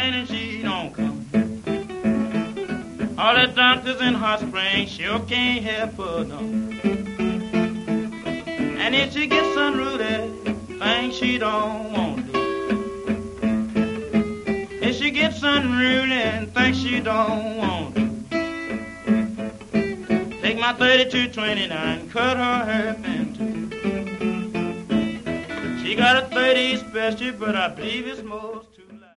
Spring and she don't come. All the doctors in Hot Springs sure can't help her, no. And if she gets unruly, things she don't want to. If she gets unruly and things she don't want to. Take my 3229, cut her hair in two. She got a 30 special, but I believe it's most.